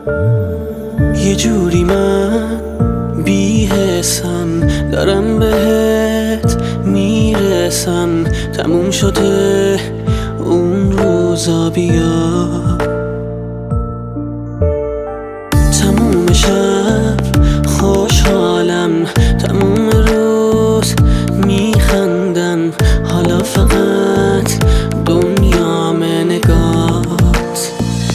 یه جوری من بی‌حسم دارم بهت میرسم، تموم شده اون روزا، بیا تموم شب خوشحالم، تموم روز میخندم، حالا فقط دنیام نگات.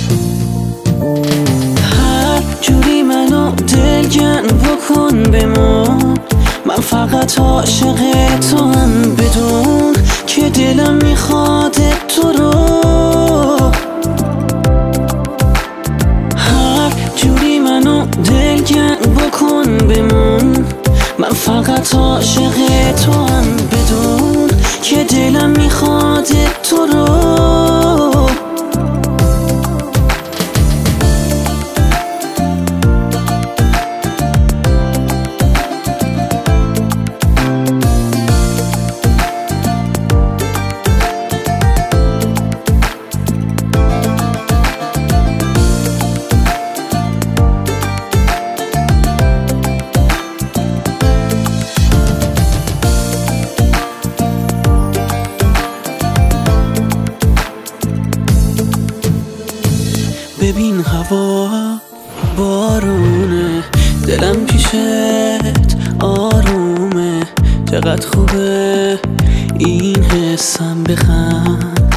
هر جوری منو دلگرم بکن بمون، من فقط عاشق تو هم، بدون که دلم میخواد تو رو. هر جوری منو دلگرم بکن بمون، من فقط عاشق تو هم، بدون که دلم میخواد تو رو. ببین هوا بارونه، دلم پیشت آرومه، چقدر خوبه این حسم، بخند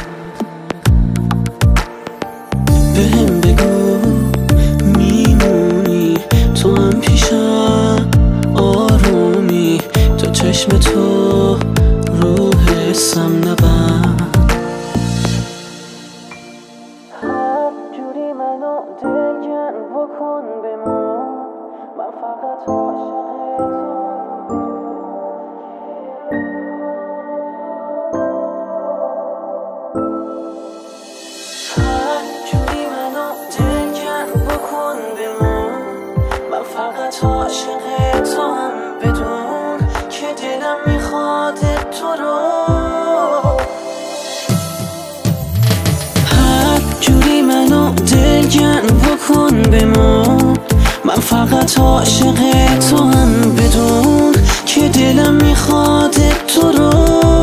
بهم بگو میمونی، تو هم پیشم آرومی، تا چشم تو رو حسم نبند. دلگرم بکن بمون، من فقط عاشق تو. هر جوری منو دلگرم بکن بمون، من فقط عاشق تو هم، بدون که دلم میخواد تو رو. هر جوری منو دلگرم بکن بمون، من فقط عاشق تو هم، بدون که دلم میخواد تو رو.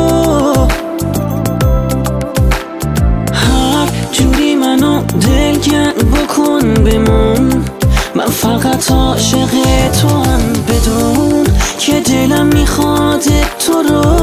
هر جوری منو دلگرم بکن بمون، من فقط عاشق تو هم، بدون که دلم میخواد تو رو.